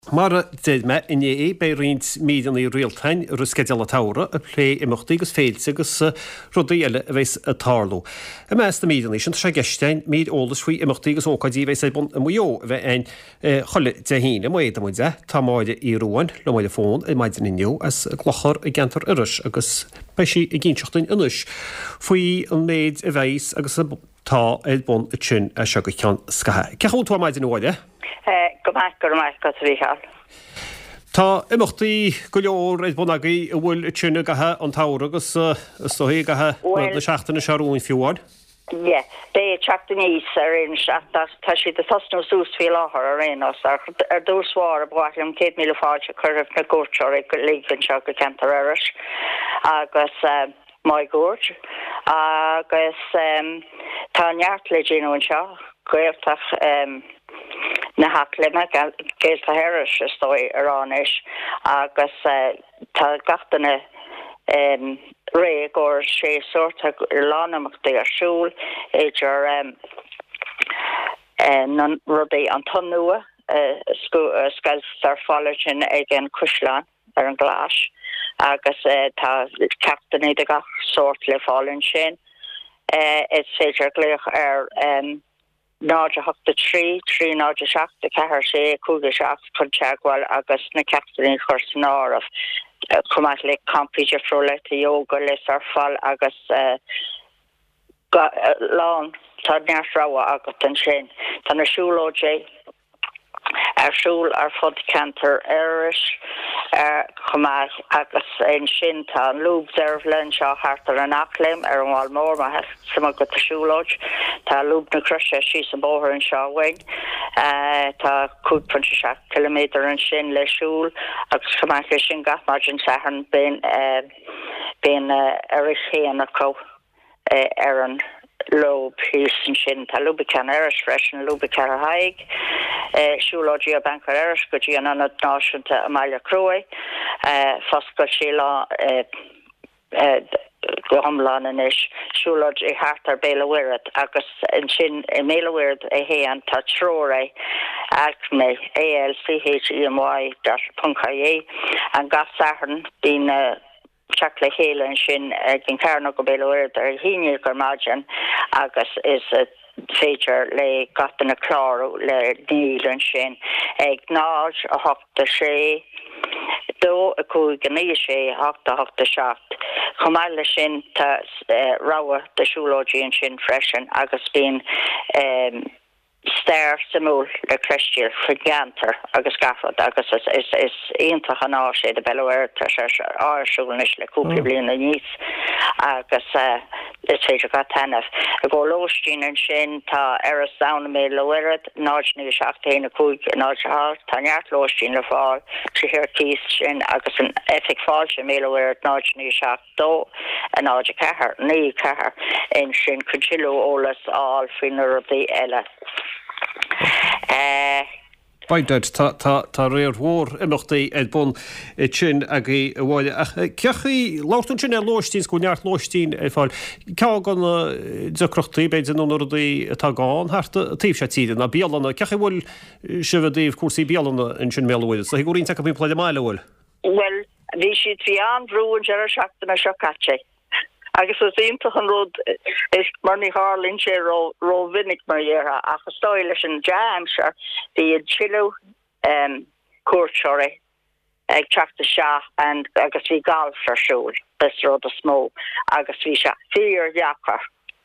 Mar déad me in é bei rint mían í rialtain ruscedal a tára a lé imachtaí agus féilse agus rudaí eile a bheits a táló. A meas na mían sin sé geistein míad ólas faoi imachtaí agus ócadí bheits é bun a muo bheith ein cholle de híine muid a muide tá máide í ruáin le muide fón i maidin inniu as glochar a gentar iris agus beisi i ggéintseachtain inus. Faoi an méid a bheits agus tá é bun a tsin a se go cean scathe. Ceú tú maidin óide? Go go ríhall. Tá imachtaí go leor éid bunagaí a bhfuil tuna gathe an tára agus soí gathe na seachtainna searún fiúáin? Ie, bé teachta níos ar in seachtas tá si de thosnú sús fi láthar ar rénos ar dúsháir a bhaim 100 míle fáilte chuirh na gúirteir go lígann seo go cantar airis agus mai gúirt agus tá neart le ddíúin seo goilteach na haclime géilta heiris is dói aránis agus tá gatainna ré gur sé sorta lánamachtaí arsúl éidir rudaí an tonúa scailtar fáilein ag an Cuisleán ar an glas agus tá captainna de gach sort le fáilin sin is féidir gléoch ar náide hachta trí náide seachta cethir sé cúga seach chun teagháil agus na captainní chuirsan ámh chumáid le campíide frola a yoga leis ar fáil agus lán tá nearráha agat an sin tá na siúlóidé arsúl ar fud cantar airis chumáid agus in sin tá an lúb deirhlen seo hartar an aclim ar an bháil mór mai sama go tasúlóid tá lúb na cruise sí sa bóthir an seohain tá 2.6 kilometer an sin leisúl agus chumáid le sin gathmaid an saharn ben airis chéan acu ar an lob hís an sin tá lubican airis freisin lubicar a haig siúlóidí a bankar airis go dtí an anad náisiúnta Amália Crowey foscail sé lá go homláin inis siúlóid i hartar bélehuirid agus an sin i mélehuirid a héan tá tróra acme alchemy.ie an gasaharn bín Chuck le héile an sin gin cairna go bélehuirid ar híine gur máidean agus is féidir le gatainna chlárú le níl an sin ag náid a hochta sé dó a cúig gan níos sé hochta seacht chumáile sin tá ráha de siúlóidí an sin freisin agus bín stair samúl le creistíil frigantar agus gafad agus is ionintach an á sé de Bellewaer tá sé áirsúlanis le cúpla bliana níos agus is féidir go tanmh a go lóistín an sin tá ar a saona mé lehuirid náidní seachtaína cúig náidthart tá neart lóistín le fáil trithir cíos sin agus an effic fáilte mé lehuirid náidní seach dó a náide cethir ní cethir in sin chunsilú ólas áil faoin rudaí eile. Baidid tá réir mhór imachtaí ag bun sin a bhile cechaí látain sin lóistín go neart lóistín fáil ce gan decrochtaí beidir nó rudaí atá gáin harta tíobh sé tíide na bíalanna cecha bhfuil sibhdíobh cuasaí bíalanna in sin méhfuil, sa go rínta go bhíon pláide máile bhfuil. Well, bhí siad bhí an brúin dear seachtainna seo caite. Agus is ionintach an rud is marní hálinn sé ró vinnig mar dhéra agus stáil leis an jam se bhí iad chiú cuairteoirí ag teachta seach agus bhí gal farsúil bes rud a smó agus bhí se fíor deachar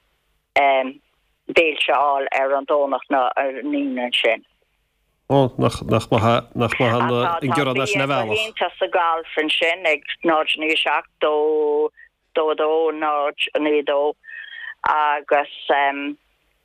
béal se áil ar an dónach na ar nían sin. nach maithe in gcúra leis na bhealach. Tá sa gal fan sin ag náidní seach dó náid a nídó agus an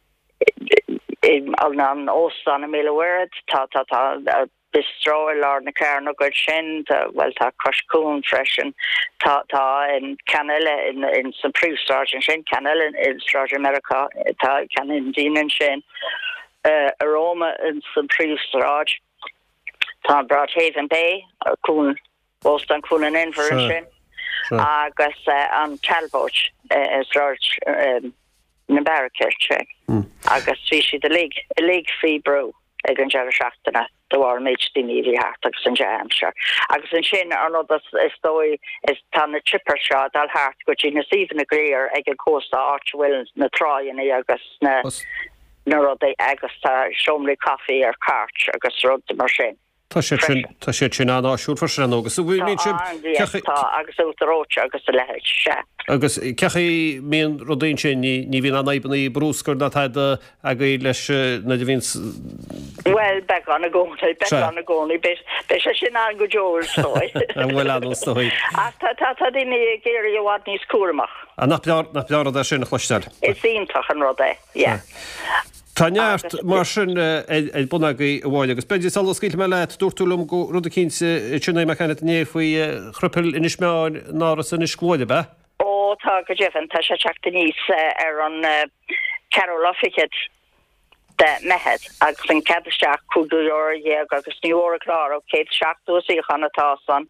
óstan a mélehuirid tá bistráil ar na cairna go sin well tá coscún freisin tá in Canile in san príomhstráid sin Canile in Stráid America tá canin dínan sin a Roma in san príomhstráid tá Broadhaven Bay cún óstan cún an inver sin agus an Talbot is na Barricade agus fi si de lig fi bro ag an jarra seachtainna war méidtíní hí hart agus an Jamshire. Agus an sin an is dói is tan na chipper se dal hart go dtí na Stephen a Greer ag an cósta Archwell na Troyan agus na rud agus tá siomlí caí ar cart agus rud mar sin. Tá sé sin áisiúr for sin agus agus útaróte agus a lehéid se. Agus cecha míon rodéin sin ní bhíon an ébanna brúscar na taide a go leis na bhín. Well be an a gcónaí be sé sin an go George stoi. Bhfuil an stoi. Tá daine géirí bhád níos cuaramach. A nach bearad a sin na chluisteil. Is ionintach an rud é. Tá neart mar sin buna bháil agus beidir sal scíil me leit dúirtúlam go rud a cínse sinna me chena ní faoi chrupil inis meáin náras in isclóide be? Ó tá go déhann tá sé teachta níos ar an Carol Officeid de mehead agus an cedisteach cúdúor dhéag agus níor chlár ó céad seachtú í chanatá san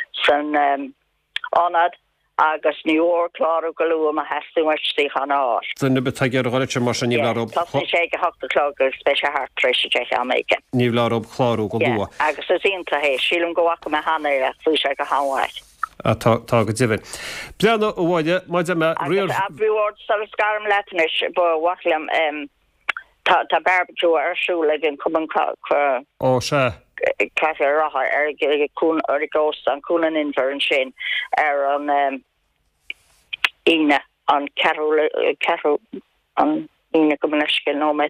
anad agus níor chlár goú a heúirtí chaná. Duna be taigear gáile mar sin níhlarób. sé go hachtalá spéise hartrééis sé méige. Níhlarób chlárú go bua. Agus is ionanta hééis sílim gohacha me hanaile fú sé go háhaid. Tá go dtíhann. Breanna ó bháide maidide me rior bhúir sa scarm leis bu walam tá barbecue arsúla gin cuman ó se. Cafe ratha cún ar gós an cúnan inver an sin ar an ine an Carol an ine go leiscin nóid.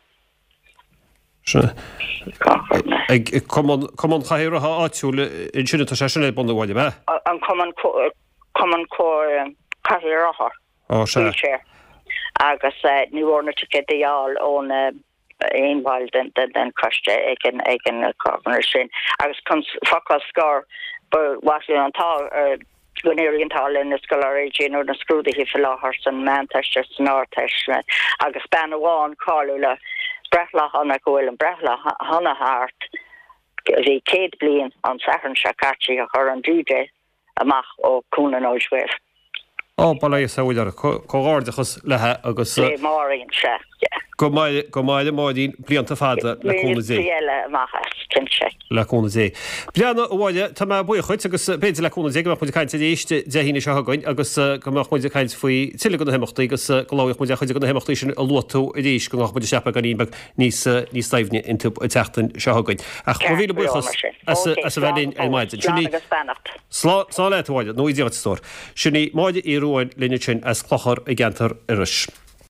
Common chair áitiúla in sinna tá sé sinna bunda bháide be? An common có cafe ratha. Ó se. Agus níhórna tu déal ón einhil den coste ag an carbonar sin. Agus focail scar was antá gonéirtá in na scolargin ó na scrúda hí fel láthir san manteiste san áteisme agus ben bháin cáú le brethla hanna gohfuil an brethla hanna hart bhí céad blion an san se catí a chur an dúide amach ó cúnan óisfuir. Ó balla saoidir cóáardachas lethe agus maríonn se. Go maiile máidín blianta fada leúna sé. Leúna sé. Breanna bháile tá buo chuid agus béidir leúna sé go chuide caiinte éiste de híine se hagain agus goach muide caiint faoi tiile go heachtaí agus goláoh muide chuide go heachtaí sin a lotú a dhééis go muide sepa gan íbeh níos staimhne intú a teachtain se hagain. Ach go bhíle buchas a bhelín é maidide. Slá leháide nó ídíad stór. Sinní máide íróin linne sin as clochar a gentar iris.